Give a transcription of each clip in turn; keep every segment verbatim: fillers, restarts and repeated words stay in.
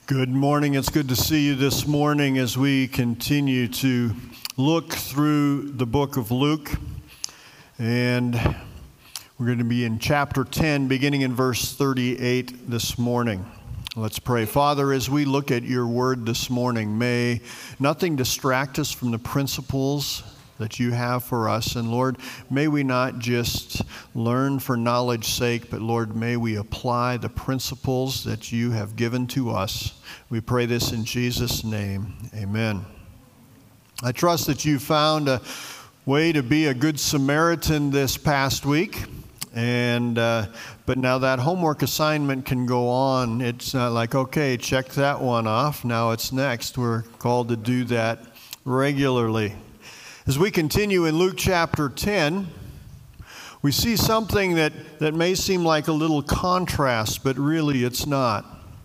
Good morning. It's good to see you this morning as we continue to look through the book of Luke. And we're going to be in chapter ten, beginning in verse thirty-eight this morning. Let's pray. Father, as we look at your word this morning, may nothing distract us from the principles that you have for us. And Lord, may we not just learn for knowledge's sake, but Lord, may we apply the principles that you have given to us. We pray this in Jesus' name. Amen. I trust that you found a way to be a good Samaritan this past week. And uh, but now that homework assignment can go on. It's not like, okay, check that one off. Now it's next. We're called to do that regularly. As we continue in Luke chapter ten, we see something that, that may seem like a little contrast, but really it's not.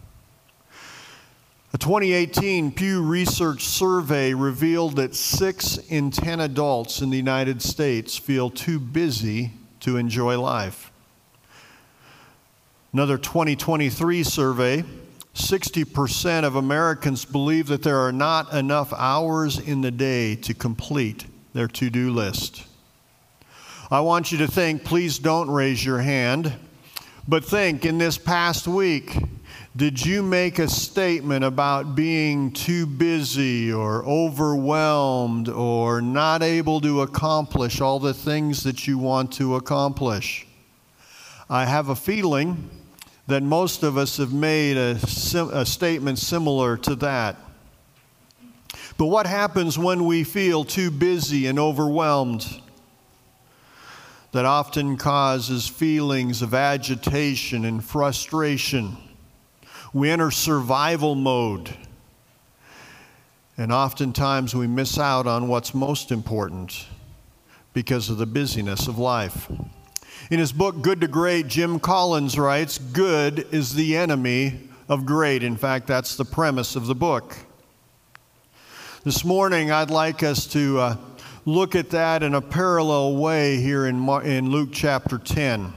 A twenty eighteen Pew Research survey revealed that six in ten adults in the United States feel too busy to enjoy life. Another twenty twenty-three survey, sixty percent of Americans believe that there are not enough hours in the day to complete their to-do list. I want you to think, please don't raise your hand, but think, in this past week, did you make a statement about being too busy or overwhelmed or not able to accomplish all the things that you want to accomplish? I have a feeling that most of us have made a, a statement similar to that. But what happens when we feel too busy and overwhelmed? That often causes feelings of agitation and frustration. We enter survival mode. And oftentimes we miss out on what's most important because of the busyness of life. In his book, Good to Great, Jim Collins writes, "Good is the enemy of great." In fact, that's the premise of the book. This morning, I'd like us to uh, look at that in a parallel way here in, Mar- in Luke chapter ten.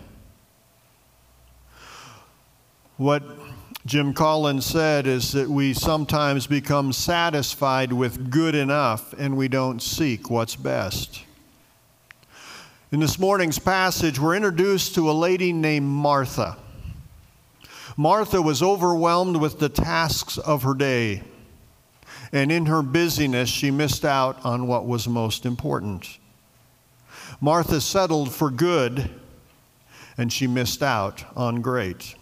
What Jim Collins said is that we sometimes become satisfied with good enough and we don't seek what's best. In this morning's passage, we're introduced to a lady named Martha. Martha was overwhelmed with the tasks of her day. And in her busyness, she missed out on what was most important. Martha settled for good, and she missed out on great.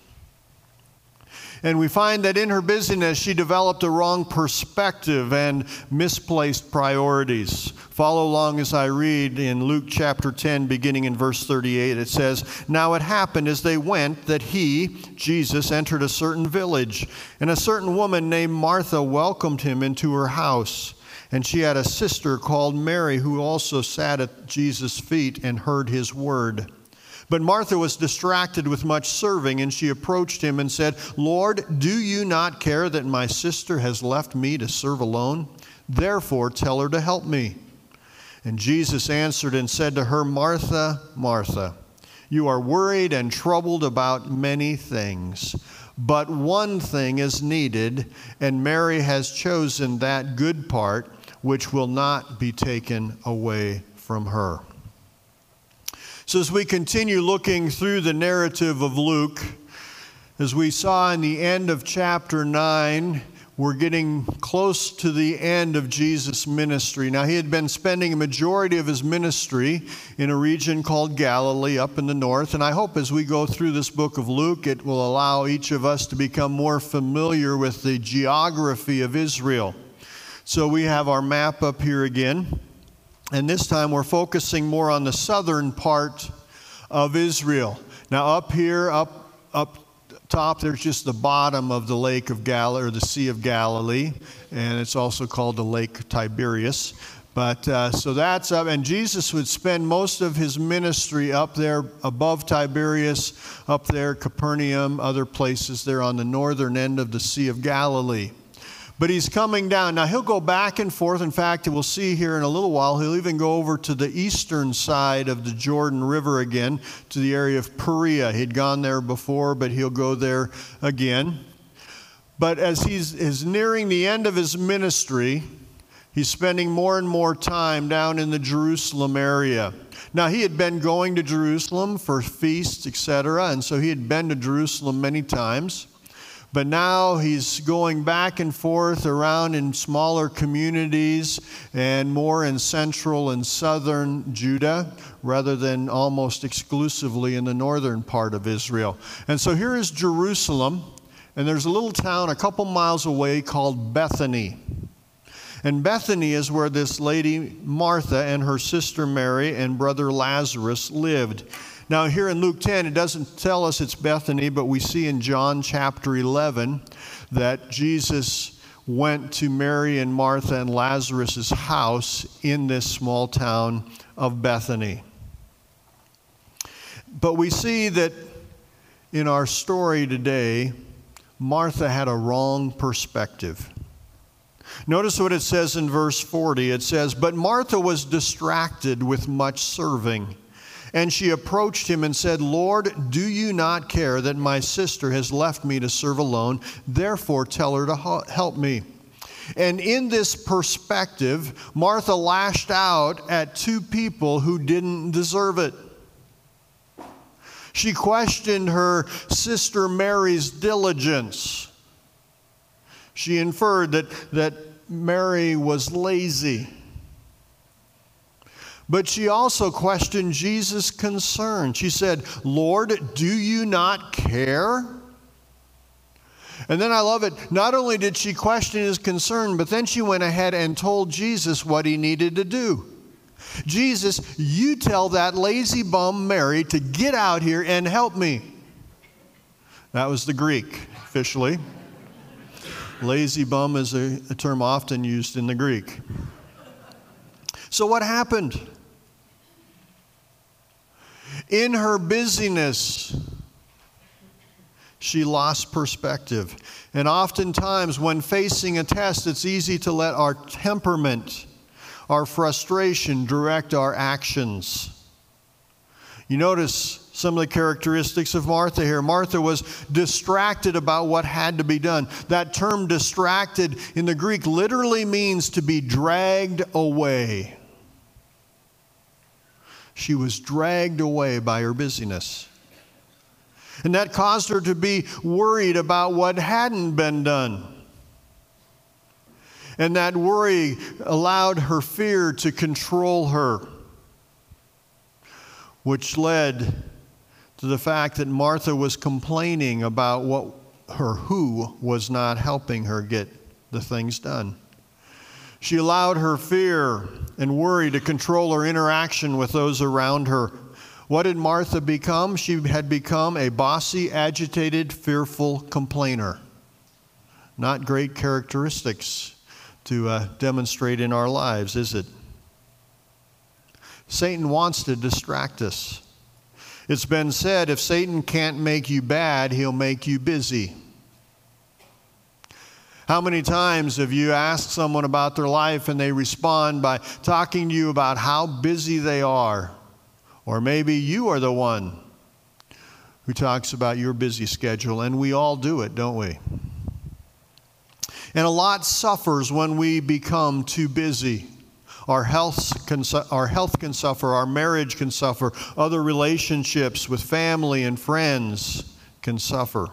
And we find that in her busyness, she developed a wrong perspective and misplaced priorities. Follow along as I read in Luke chapter ten, beginning in verse thirty-eight. It says, "Now it happened as they went that he, Jesus, entered a certain village, and a certain woman named Martha welcomed him into her house. And she had a sister called Mary, who also sat at Jesus' feet and heard his word. But Martha was distracted with much serving, and she approached him and said, 'Lord, do you not care that my sister has left me to serve alone? Therefore tell her to help me.' And Jesus answered and said to her, 'Martha, Martha, you are worried and troubled about many things, but one thing is needed, and Mary has chosen that good part, which will not be taken away from her.'" So as we continue looking through the narrative of Luke, as we saw in the end of chapter nine, we're getting close to the end of Jesus' ministry. Now, he had been spending a majority of his ministry in a region called Galilee up in the north. And I hope as we go through this book of Luke, it will allow each of us to become more familiar with the geography of Israel. So we have our map up here again. And this time we're focusing more on the southern part of Israel. Now up here, up up top, there's just the bottom of the Lake of Galilee, or the Sea of Galilee, and it's also called the Lake Tiberias. But uh, so that's up, and Jesus would spend most of his ministry up there above Tiberias, up there, Capernaum, other places there on the northern end of the Sea of Galilee. But he's coming down. Now, he'll go back and forth. In fact, we'll see here in a little while, he'll even go over to the eastern side of the Jordan River again, to the area of Perea. He'd gone there before, but he'll go there again. But as he's is nearing the end of his ministry, he's spending more and more time down in the Jerusalem area. Now, he had been going to Jerusalem for feasts, et cetera, and so he had been to Jerusalem many times. But now he's going back and forth around in smaller communities and more in central and southern Judah rather than almost exclusively in the northern part of Israel. And so here is Jerusalem, and there's a little town a couple miles away called Bethany. And Bethany is where this lady Martha and her sister Mary and brother Lazarus lived. Now here in Luke ten, it doesn't tell us it's Bethany, but we see in John chapter eleven that Jesus went to Mary and Martha and Lazarus' house in this small town of Bethany. But we see that in our story today, Martha had a wrong perspective. Notice what it says in verse forty. It says, "But Martha was distracted with much serving. And she approached him and said, 'Lord, do you not care that my sister has left me to serve alone? Therefore tell her to help me.'" And in this perspective, Martha lashed out at two people who didn't deserve it. She questioned her sister Mary's diligence. She inferred that, that Mary was lazy. But she also questioned Jesus' concern. She said, "Lord, do you not care?" And then I love it. Not only did she question his concern, but then she went ahead and told Jesus what he needed to do. "Jesus, you tell that lazy bum Mary to get out here and help me." That was the Greek, officially. Lazy bum is a, a term often used in the Greek. So what happened? In her busyness, she lost perspective. And oftentimes when facing a test, it's easy to let our temperament, our frustration direct our actions. You notice some of the characteristics of Martha here. Martha was distracted about what had to be done. That term distracted in the Greek literally means to be dragged away. She was dragged away by her busyness. And that caused her to be worried about what hadn't been done. And that worry allowed her fear to control her, which led to the fact that Martha was complaining about what her who was not helping her get the things done. She allowed her fear and worry to control her interaction with those around her. What did Martha become? She had become a bossy, agitated, fearful complainer. Not great characteristics to uh, demonstrate in our lives, is it? Satan wants to distract us. It's been said, if Satan can't make you bad, he'll make you busy. How many times have you asked someone about their life and they respond by talking to you about how busy they are? Or maybe you are the one who talks about your busy schedule, and we all do it, don't we? And a lot suffers when we become too busy. Our health can, our health can suffer, our marriage can suffer, other relationships with family and friends can suffer.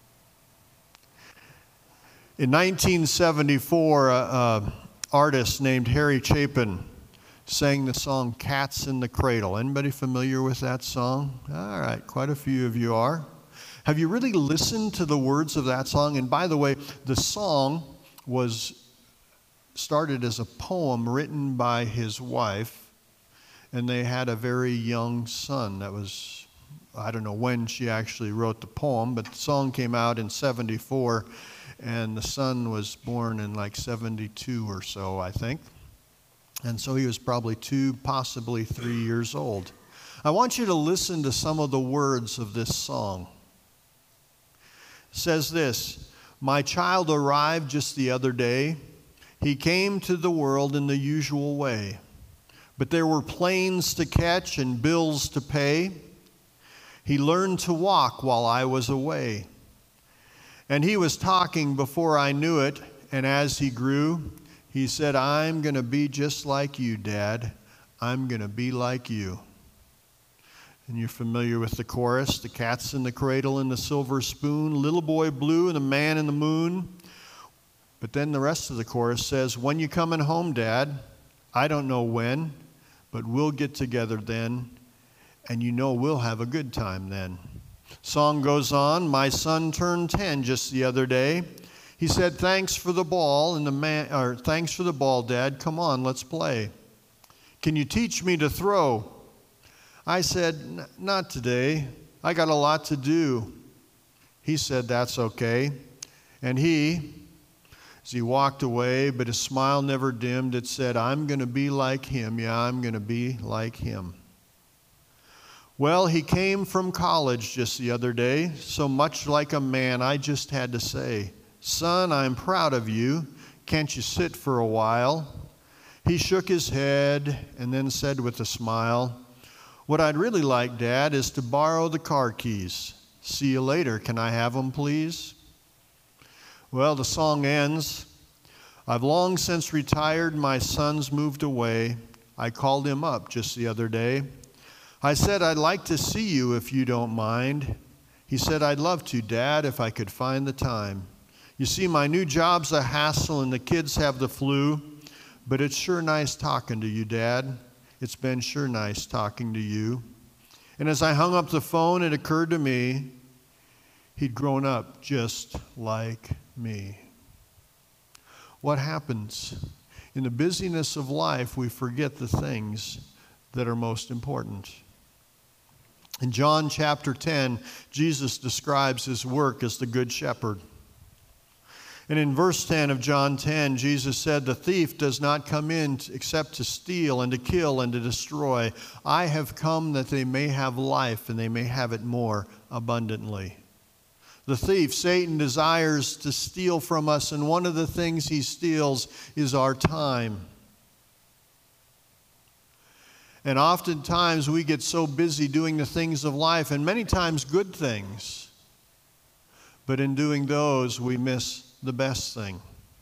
In nineteen seventy-four, an artist named Harry Chapin sang the song "Cats in the Cradle." Anybody familiar with that song? All right, quite a few of you are. Have you really listened to the words of that song? And by the way, the song was started as a poem written by his wife, and they had a very young son. That was, I don't know when she actually wrote the poem, but the song came out in seventy-four, and the son was born in like seventy-two or so, I think. And so he was probably two, possibly three years old. I want you to listen to some of the words of this song. It says this: "My child arrived just the other day. He came to the world in the usual way. But there were planes to catch and bills to pay. He learned to walk while I was away. And he was talking before I knew it, and as he grew, he said, I'm going to be just like you, Dad. I'm going to be like you. And you're familiar with the chorus, the cat's in the cradle and the silver spoon, little boy blue and the man in the moon. But then the rest of the chorus says, when you coming home, Dad? I don't know when, but we'll get together then, and you know we'll have a good time then. Song goes on, my son turned ten just the other day. He said, thanks for the ball, and the man, or thanks for the ball, Dad. Come on, let's play. Can you teach me to throw? I said, not today. I got a lot to do. He said, that's okay. And he, as he walked away, but his smile never dimmed, it said, I'm going to be like him. Yeah, I'm going to be like him. Well, he came from college just the other day, so much like a man, I just had to say, son, I'm proud of you. Can't you sit for a while? He shook his head and then said with a smile, what I'd really like, Dad, is to borrow the car keys. See you later. Can I have them, please? Well, the song ends. I've long since retired. My son's moved away. I called him up just the other day. I said, I'd like to see you if you don't mind. He said, I'd love to, Dad, if I could find the time. You see, my new job's a hassle and the kids have the flu, but it's sure nice talking to you, Dad. It's been sure nice talking to you. And as I hung up the phone, it occurred to me he'd grown up just like me. What happens? In the busyness of life, we forget the things that are most important. In John chapter ten, Jesus describes his work as the Good Shepherd. And in verse ten of John ten, Jesus said, the thief does not come in except to steal and to kill and to destroy. I have come that they may have life and they may have it more abundantly. The thief, Satan, desires to steal from us, and one of the things he steals is our time. And oftentimes we get so busy doing the things of life, and many times good things, but in doing those we miss the best thing.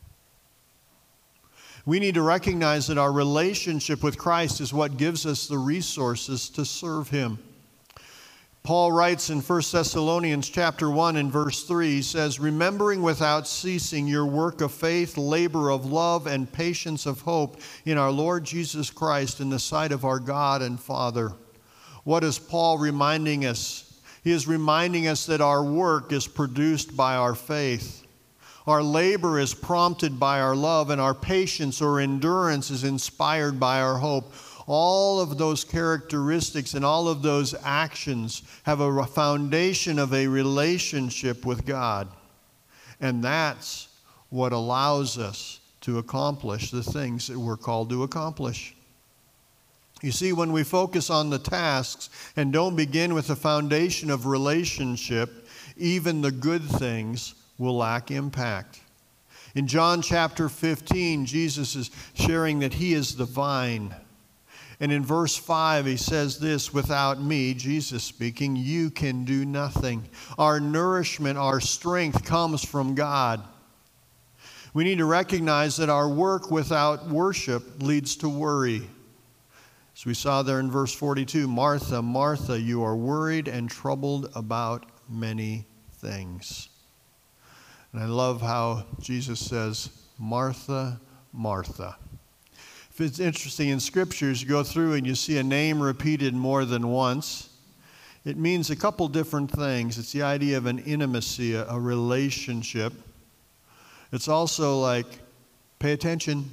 We need to recognize that our relationship with Christ is what gives us the resources to serve him. Paul writes in First Thessalonians chapter one and verse three, he says, remembering without ceasing your work of faith, labor of love, and patience of hope in our Lord Jesus Christ in the sight of our God and Father. What is Paul reminding us? He is reminding us that our work is produced by our faith. Our labor is prompted by our love, and our patience or endurance is inspired by our hope. All of those characteristics and all of those actions have a foundation of a relationship with God. And that's what allows us to accomplish the things that we're called to accomplish. You see, when we focus on the tasks and don't begin with the foundation of relationship, even the good things will lack impact. In John chapter fifteen, Jesus is sharing that he is the vine. And in verse five, he says this, without me, Jesus speaking, you can do nothing. Our nourishment, our strength comes from God. We need to recognize that our work without worship leads to worry. As we saw there in verse forty-two, Martha, Martha, you are worried and troubled about many things. And I love how Jesus says, Martha, Martha. If it's interesting, in scriptures, you go through and you see a name repeated more than once. It means a couple different things. It's the idea of an intimacy, a, a relationship. It's also like, pay attention.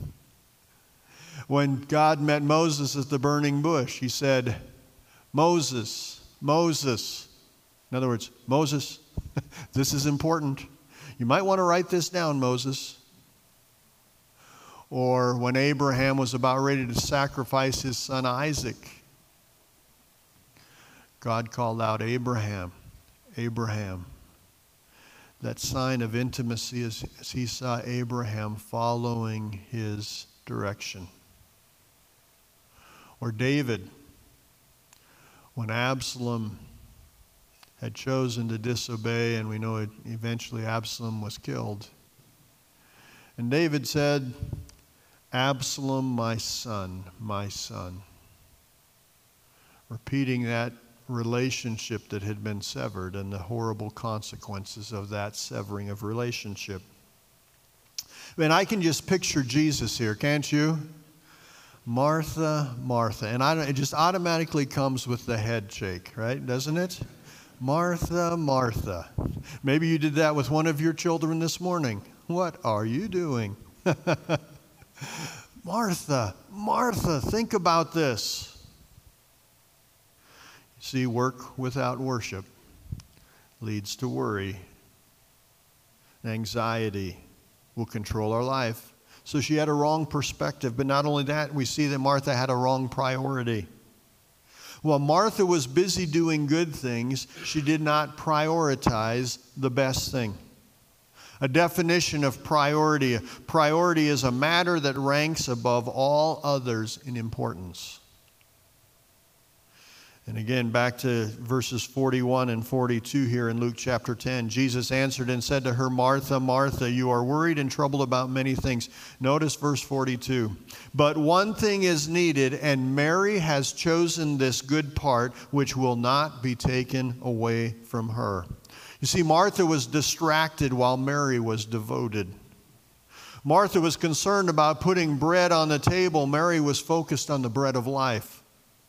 When God met Moses at the burning bush, he said, Moses, Moses. In other words, Moses, this is important. You might want to write this down, Moses. Or when Abraham was about ready to sacrifice his son Isaac, God called out, Abraham, Abraham. That sign of intimacy as, as he saw Abraham following his direction. Or David, when Absalom had chosen to disobey, and we know it, eventually Absalom was killed. And David said, "Absalom, my son, my son," repeating that relationship that had been severed and the horrible consequences of that severing of relationship. And I can just picture Jesus here, can't you? Martha, Martha. And I don't, it just automatically comes with the head shake, right? Doesn't it? Martha, Martha. Maybe you did that with one of your children this morning. What are you doing? Martha, Martha, think about this. See, work without worship leads to worry. Anxiety will control our life. So she had a wrong perspective. But not only that, we see that Martha had a wrong priority. While Martha was busy doing good things, she did not prioritize the best thing. A definition of priority. Priority is a matter that ranks above all others in importance. And again, back to verses forty-one and forty-two here in Luke chapter ten. Jesus answered and said to her, "Martha, Martha, you are worried and troubled about many things." Notice verse forty-two. "But one thing is needed, and Mary has chosen this good part, which will not be taken away from her." You see, Martha was distracted while Mary was devoted. Martha was concerned about putting bread on the table. Mary was focused on the bread of life.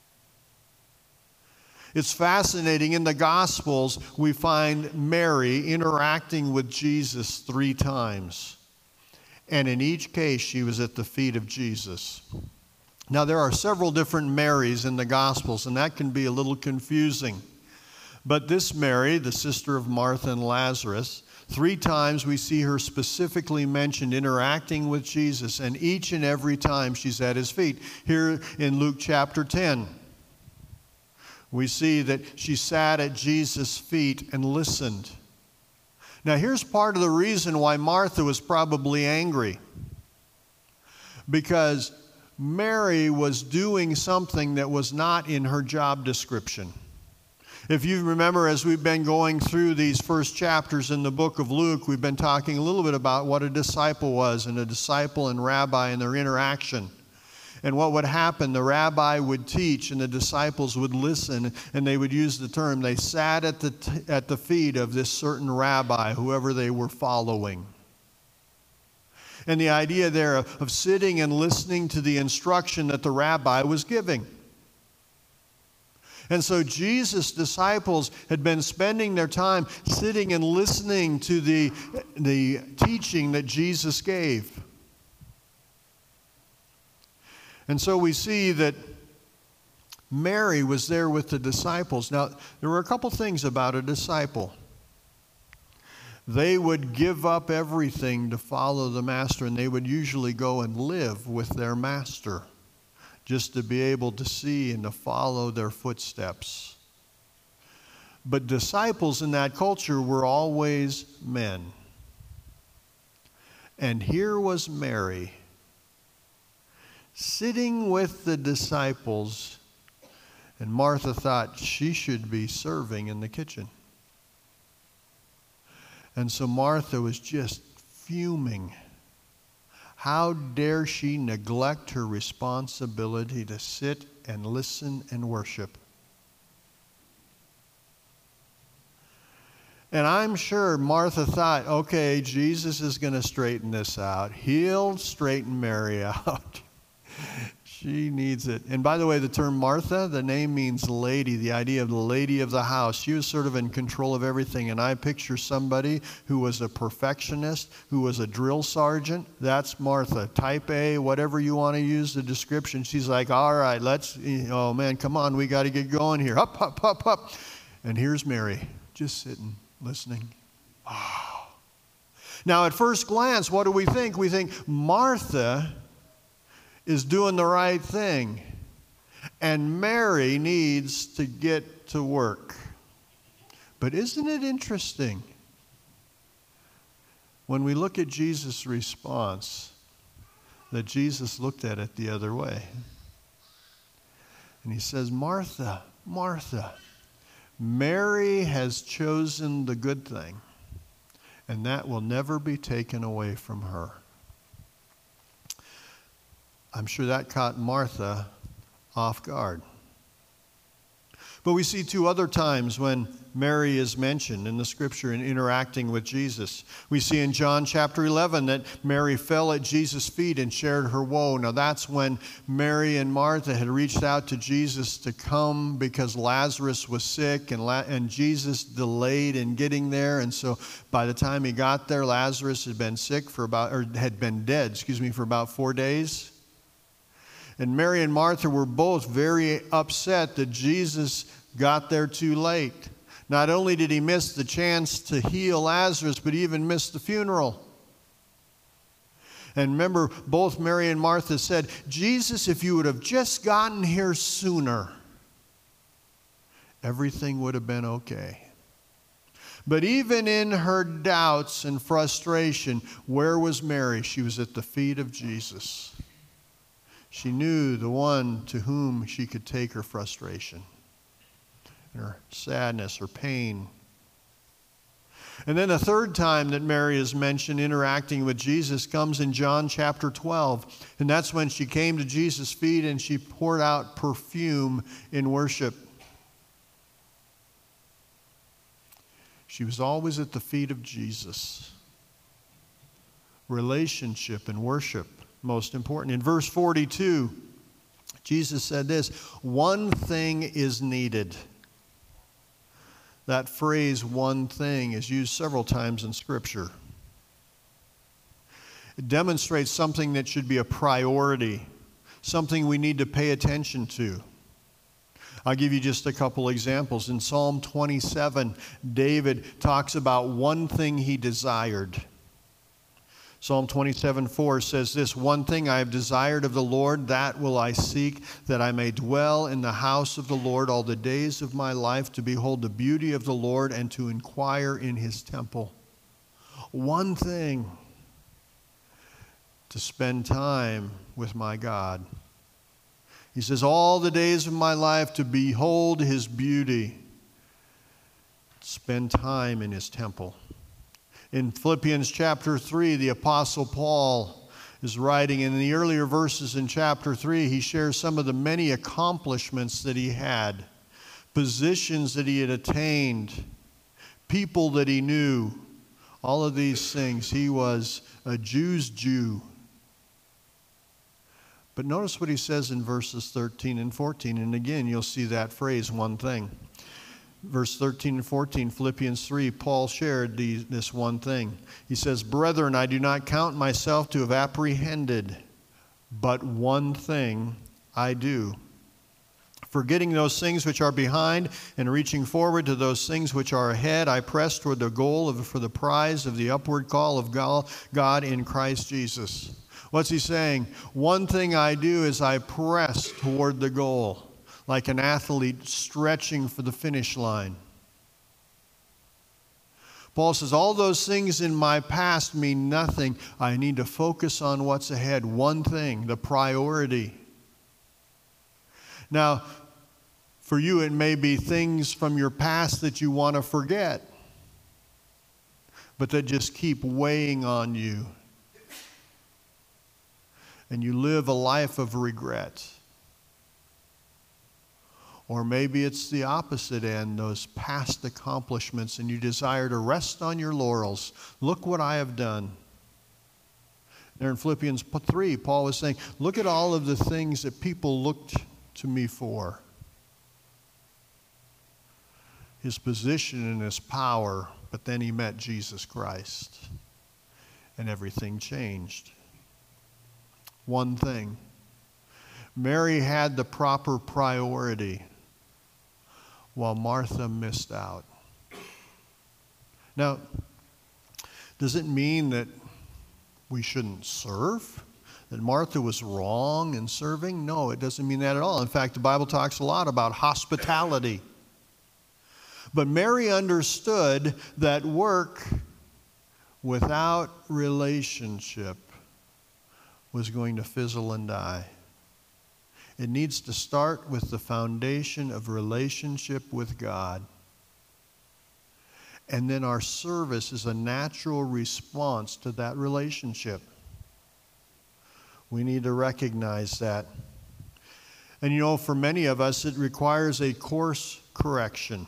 It's fascinating. In the Gospels, we find Mary interacting with Jesus three times. And in each case, she was at the feet of Jesus. Now, there are several different Marys in the Gospels, and that can be a little confusing. But this Mary, the sister of Martha and Lazarus, three times we see her specifically mentioned interacting with Jesus, and each and every time she's at his feet. Here in Luke chapter ten. We see that she sat at Jesus' feet and listened. Now, here's part of the reason why Martha was probably angry. Because Mary was doing something that was not in her job description. If you remember, as we've been going through these first chapters in the book of Luke, we've been talking a little bit about what a disciple was, and a disciple and rabbi and their interaction. And what would happen, the rabbi would teach and the disciples would listen, and they would use the term, they sat at the, t- at the feet of this certain rabbi, whoever they were following. And the idea there of, of sitting and listening to the instruction that the rabbi was giving. And so Jesus' disciples had been spending their time sitting and listening to the, the teaching that Jesus gave. And so we see that Mary was there with the disciples. Now, there were a couple things about a disciple. They would give up everything to follow the master, and they would usually go and live with their master just to be able to see and to follow their footsteps. But disciples in that culture were always men. And here was Mary, sitting with the disciples, and Martha thought she should be serving in the kitchen. And so Martha was just fuming. How dare she neglect her responsibility to sit and listen and worship? And I'm sure Martha thought, okay, Jesus is going to straighten this out. He'll straighten Mary out. She needs it. And by the way, the term Martha, the name means lady, the idea of the lady of the house. She was sort of in control of everything. And I picture somebody who was a perfectionist, who was a drill sergeant. That's Martha. Type A, whatever you want to use the description. She's like, all right, let's, oh man, come on, we got to get going here. Up, up, up, up. And here's Mary, just sitting, listening. Wow. Now, at first glance, what do we think? We think Martha is doing the right thing, and Mary needs to get to work. But isn't it interesting when we look at Jesus' response that Jesus looked at it the other way? And he says, Martha, Martha, Mary has chosen the good thing, and that will never be taken away from her. I'm sure that caught Martha off guard. But we see two other times when Mary is mentioned in the scripture in interacting with Jesus. We see in John chapter eleven that Mary fell at Jesus' feet and shared her woe. Now that's when Mary and Martha had reached out to Jesus to come because Lazarus was sick, and, La- and Jesus delayed in getting there. And so by the time he got there, Lazarus had been sick for about, or had been dead, excuse me, for about four days. And Mary and Martha were both very upset that Jesus got there too late. Not only did he miss the chance to heal Lazarus, but he even missed the funeral. And remember, both Mary and Martha said, Jesus, if you would have just gotten here sooner, everything would have been okay. But even in her doubts and frustration, where was Mary? She was at the feet of Jesus. She knew the one to whom she could take her frustration, her sadness, her pain. And then the third time that Mary is mentioned interacting with Jesus comes in John chapter twelve. And that's when she came to Jesus' feet and she poured out perfume in worship. She was always at the feet of Jesus. Relationship and worship, most important. In verse forty-two, Jesus said this, one thing is needed. That phrase, one thing, is used several times in Scripture. It demonstrates something that should be a priority, something we need to pay attention to. I'll give you just a couple examples. In Psalm twenty-seven, David talks about one thing he desired. Psalm twenty-seven four says this, one thing I have desired of the Lord, that will I seek, that I may dwell in the house of the Lord all the days of my life, to behold the beauty of the Lord and to inquire in his temple. One thing, to spend time with my God. He says, all the days of my life to behold his beauty, spend time in his temple. In Philippians chapter three, the Apostle Paul is writing, and in the earlier verses in chapter three, he shares some of the many accomplishments that he had, positions that he had attained, people that he knew, all of these things. He was a Jew's Jew. But notice what he says in verses thirteen and fourteen, and again, you'll see that phrase, one thing. Verse thirteen and fourteen, Philippians three, Paul shared these, this one thing. He says, brethren, I do not count myself to have apprehended, but one thing I do. Forgetting those things which are behind and reaching forward to those things which are ahead, I press toward the goal of, for the prize of the upward call of God in Christ Jesus. What's he saying? One thing I do is I press toward the goal, like an athlete stretching for the finish line. Paul says, all those things in my past mean nothing. I need to focus on what's ahead. One thing, the priority. Now, for you, it may be things from your past that you want to forget, but that just keep weighing on you. And you live a life of regret. Or maybe it's the opposite end, those past accomplishments, and you desire to rest on your laurels. Look what I have done. There in Philippians three, Paul was saying, look at all of the things that people looked to me for. His position and his power, but then he met Jesus Christ, and everything changed. One thing. Mary had the proper priority, while Martha missed out. Now, does it mean that we shouldn't serve? That Martha was wrong in serving? No, it doesn't mean that at all. In fact, the Bible talks a lot about hospitality. But Mary understood that work without relationship was going to fizzle and die. It needs to start with the foundation of relationship with God. And then our service is a natural response to that relationship. We need to recognize that. And you know, for many of us, it requires a course correction.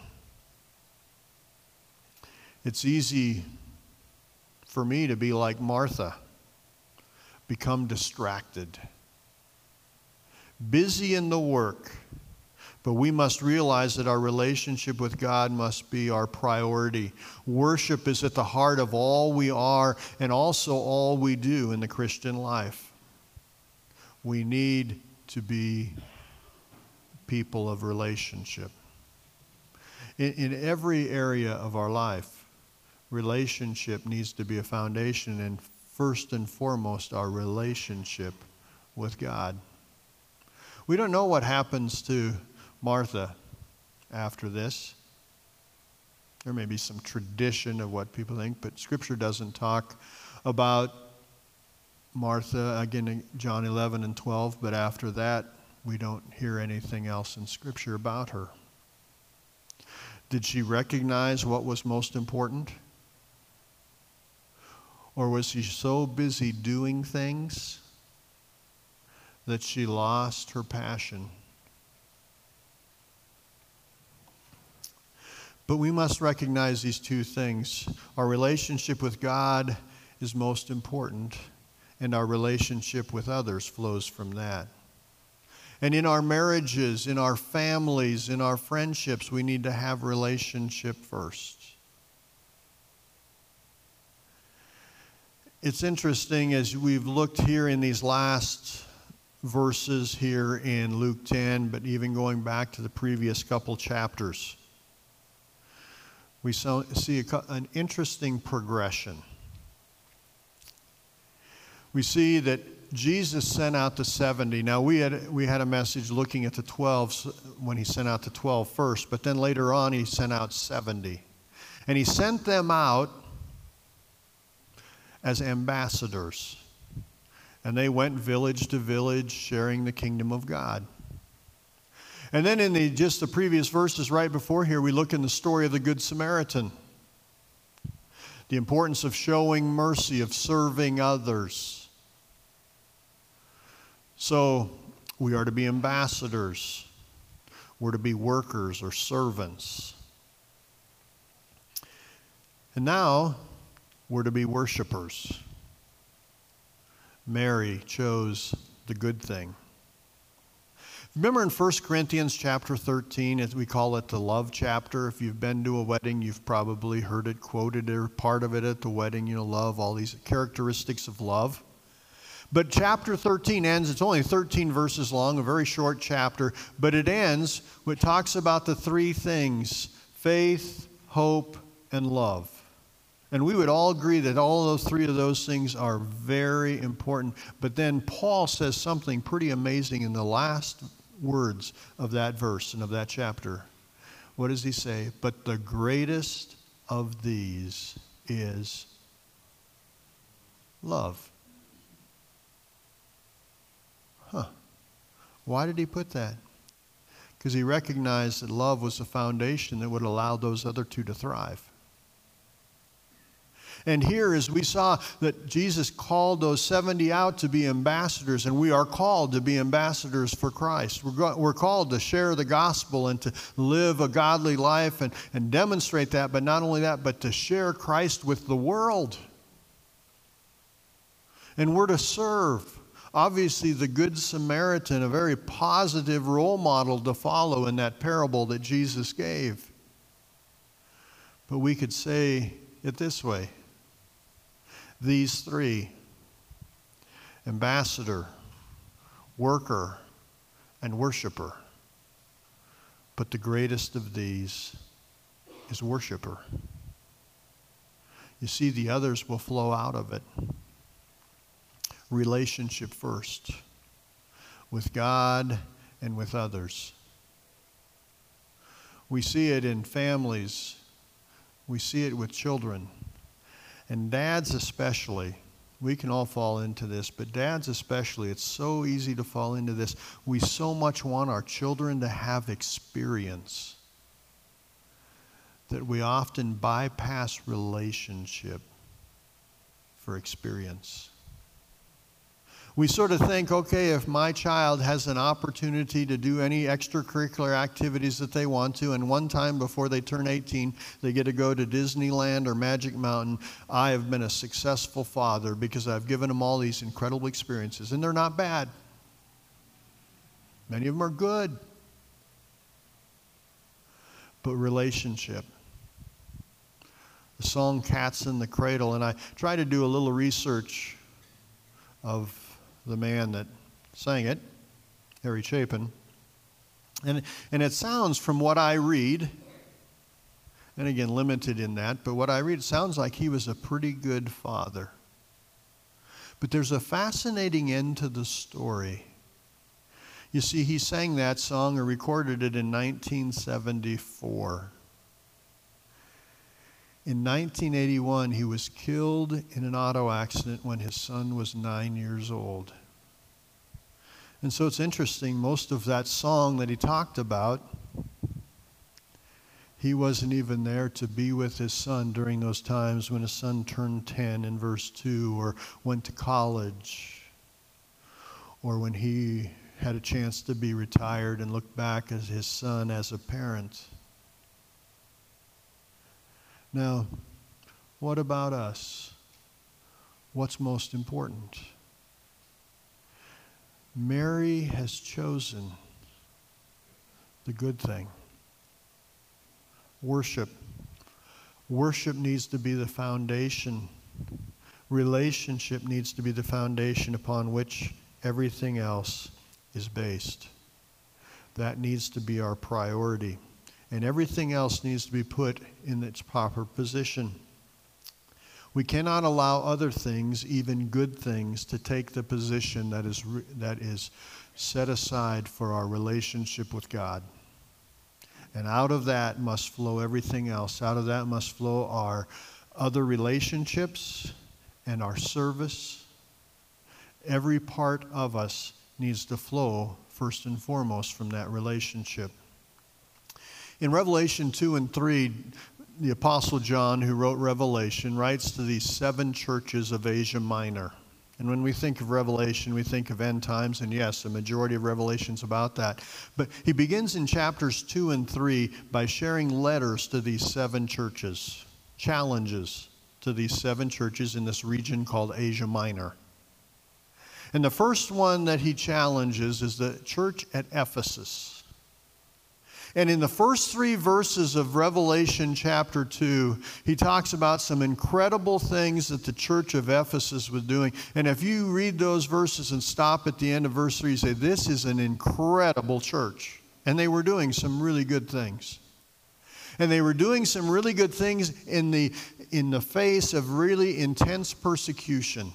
It's easy for me to be like Martha, become distracted, busy in the work. But we must realize that our relationship with God must be our priority. Worship is at the heart of all we are and also all we do in the Christian life. We need to be people of relationship. In, in every area of our life, relationship needs to be a foundation, and first and foremost, our relationship with God. We don't know what happens to Martha after this. There may be some tradition of what people think, but Scripture doesn't talk about Martha, again, in John eleven and twelve, but after that, we don't hear anything else in Scripture about her. Did she recognize what was most important? Or was she so busy doing things that she lost her passion? But we must recognize these two things. Our relationship with God is most important, and our relationship with others flows from that. And in our marriages, in our families, in our friendships, we need to have relationship first. It's interesting as we've looked here in these last verses here in Luke ten, but even going back to the previous couple chapters, we see an interesting progression. We see that Jesus sent out the seventy. Now, we had we had a message looking at the twelve when he sent out the twelve first, but then later on he sent out seventy. And he sent them out as ambassadors. And they went village to village sharing the kingdom of God. And then in the just the previous verses right before here, we look in the story of the Good Samaritan. The importance of showing mercy, of serving others. So we are to be ambassadors. We're to be workers or servants. And now we're to be worshipers. Mary chose the good thing. Remember in First Corinthians chapter thirteen, as we call it the love chapter. If you've been to a wedding, you've probably heard it quoted or part of it at the wedding. You know, love, all these characteristics of love. But chapter thirteen ends, it's only thirteen verses long, a very short chapter, but it ends, it talks about the three things: faith, hope, and love. And we would all agree that all those three of those things are very important. But then Paul says something pretty amazing in the last words of that verse and of that chapter. What does he say? But the greatest of these is love. Huh. Why did he put that? Because he recognized that love was the foundation that would allow those other two to thrive. And here, as we saw that Jesus called those seventy out to be ambassadors, and we are called to be ambassadors for Christ. We're, go- we're called to share the gospel and to live a godly life and, and demonstrate that, but not only that, but to share Christ with the world. And we're to serve. Obviously, the Good Samaritan, a very positive role model to follow in that parable that Jesus gave. But we could say it this way. These three, ambassador, worker, and worshiper. But the greatest of these is worshiper. You see, the others will flow out of it. Relationship first, with God and with others. We see it in families. We see it with children. And dads especially, we can all fall into this, but dads especially, it's so easy to fall into this. We so much want our children to have experience. that we often bypass relationship for experience. We sort of think, okay, if my child has an opportunity to do any extracurricular activities that they want to, and one time before they turn eighteen, they get to go to Disneyland or Magic Mountain, I have been a successful father because I've given them all these incredible experiences. And they're not bad. Many of them are good. But relationship. The song Cats in the Cradle, and I try to do a little research of the man that sang it, Harry Chapin. And, and it sounds, from what I read, and again, limited in that, but what I read, it sounds like he was a pretty good father. But there's a fascinating end to the story. You see, he sang that song or recorded it in nineteen seventy-four. In nineteen eighty-one, he was killed in an auto accident when his son was nine years old. And so it's interesting, most of that song that he talked about, he wasn't even there to be with his son during those times when his son turned ten in verse two, or went to college, or when he had a chance to be retired and look back at his son as a parent. Now, what about us? What's most important? Mary has chosen the good thing. Worship. Worship needs to be the foundation. Relationship needs to be the foundation upon which everything else is based. That needs to be our priority. And everything else needs to be put in its proper position. We cannot allow other things, even good things, to take the position that is, that is set aside for our relationship with God. And out of that must flow everything else. Out of that must flow our other relationships and our service. Every part of us needs to flow first and foremost from that relationship. In Revelation two and three, the Apostle John, who wrote Revelation, writes to these seven churches of Asia Minor. And when we think of Revelation, we think of end times, and yes, the majority of Revelation's about that. But he begins in chapters two and three by sharing letters to these seven churches, challenges to these seven churches in this region called Asia Minor. And the first one that he challenges is the church at Ephesus. And in the first three verses of Revelation chapter two, he talks about some incredible things that the church of Ephesus was doing. And if you read those verses and stop at the end of verse three, you say, this is an incredible church. And they were doing some really good things. And they were doing some really good things in the, in the face of really intense persecution.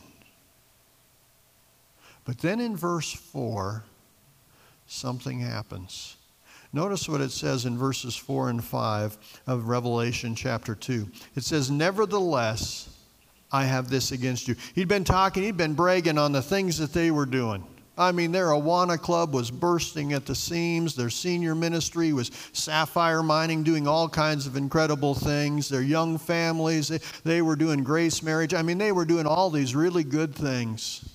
But then in verse four, something happens. Notice what it says in verses four and five of Revelation chapter two. It says, nevertheless, I have this against you. He'd been talking, he'd been bragging on the things that they were doing. I mean, their Awana Club was bursting at the seams. Their senior ministry was sapphire mining, doing all kinds of incredible things. Their young families, they, they were doing grace marriage. I mean, they were doing all these really good things.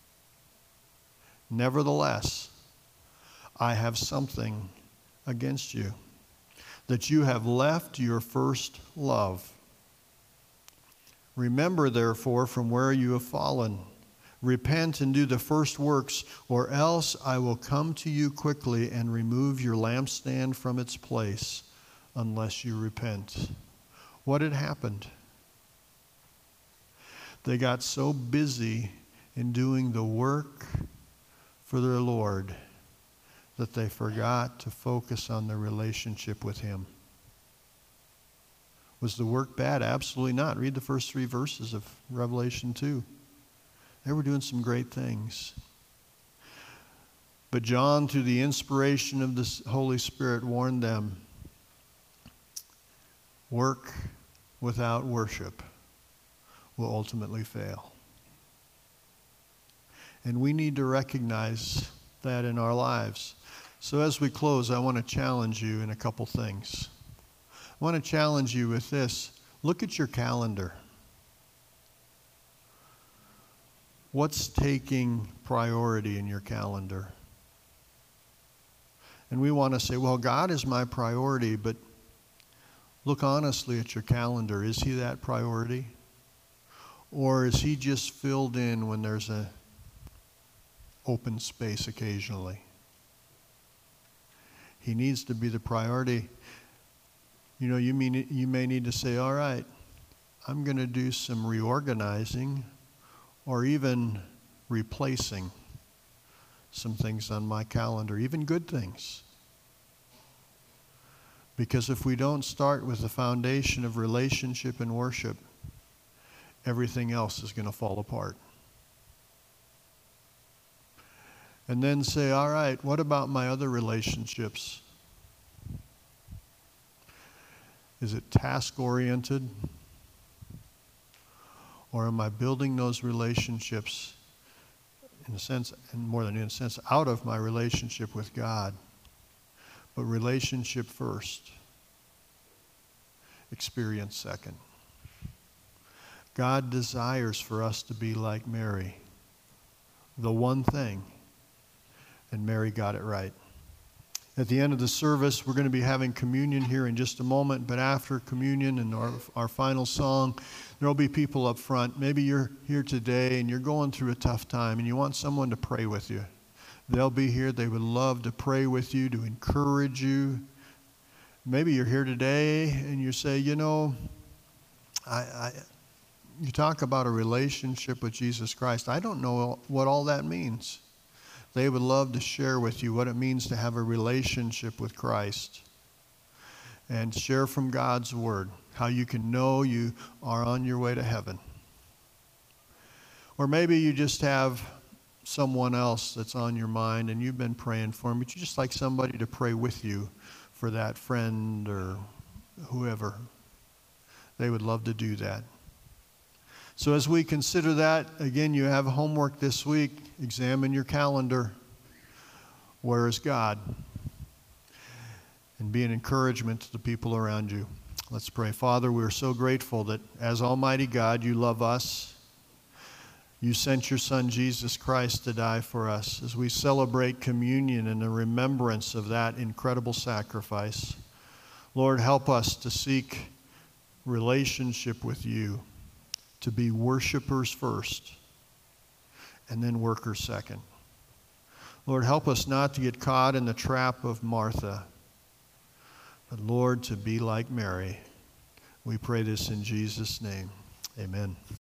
Nevertheless, I have something against you, that you have left your first love. Remember, therefore, from where you have fallen. Repent and do the first works, or else I will come to you quickly and remove your lampstand from its place, unless you repent. What had happened? They got so busy in doing the work for their Lord that they forgot to focus on their relationship with Him. Was the work bad? Absolutely not. Read the first three verses of Revelation two. They were doing some great things. But John, through the inspiration of the Holy Spirit, warned them, work without worship will ultimately fail. And we need to recognize that in our lives. So as we close, I want to challenge you in a couple things. I want to challenge you with this. Look at your calendar. What's taking priority in your calendar? And we want to say, well, God is my priority, but look honestly at your calendar. Is he that priority? Or is he just filled in when there's a open space occasionally? He needs to be the priority. You know, you mean you may need to say, all right, I'm going to do some reorganizing or even replacing some things on my calendar, even good things. Because if we don't start with the foundation of relationship and worship, everything else is going to fall apart. And then say, all right, what about my other relationships? Is it task-oriented? Or am I building those relationships, in a sense, and more than in a sense, out of my relationship with God? But relationship first, experience second. God desires for us to be like Mary, the one thing, and Mary got it right. At the end of the service, we're going to be having communion here in just a moment, but after communion and our, our final song, there will be people up front. Maybe you're here today and you're going through a tough time and you want someone to pray with you. They'll be here. They would love to pray with you, to encourage you. Maybe you're here today and you say, you know, I, I you talk about a relationship with Jesus Christ. I don't know what all that means. They would love to share with you what it means to have a relationship with Christ and share from God's Word how you can know you are on your way to heaven. Or maybe you just have someone else that's on your mind and you've been praying for them, but you just like somebody to pray with you for that friend or whoever. They would love to do that. So as we consider that, again, you have homework this week. Examine your calendar. Where is God? And be an encouragement to the people around you. Let's pray. Father, we are so grateful that as Almighty God, you love us. You sent your Son, Jesus Christ, to die for us. As we celebrate communion in the remembrance of that incredible sacrifice, Lord, help us to seek relationship with you, to be worshipers first, and then workers second. Lord, help us not to get caught in the trap of Martha, but Lord, to be like Mary. We pray this in Jesus' name. Amen.